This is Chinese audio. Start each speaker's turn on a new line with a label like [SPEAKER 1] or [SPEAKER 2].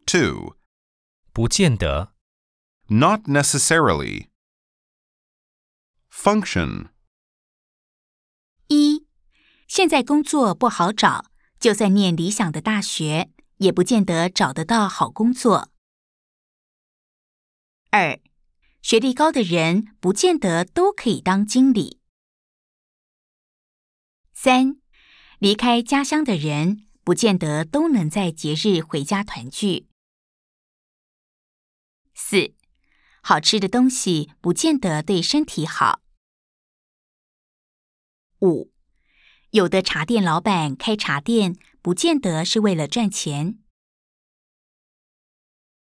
[SPEAKER 1] 2.
[SPEAKER 2] 不见得。
[SPEAKER 1] Not necessarily. Function.
[SPEAKER 3] 1. 现在工作不好找，就算念理想的大学，也不见得找得到好工作。2. 学历高的人不见得都可以当经理。3. 离开家乡的人不见得都能在节日回家团聚。4. 好吃的东西不见得对身体好。5. 有的茶店老板开茶店不见得是为了赚钱。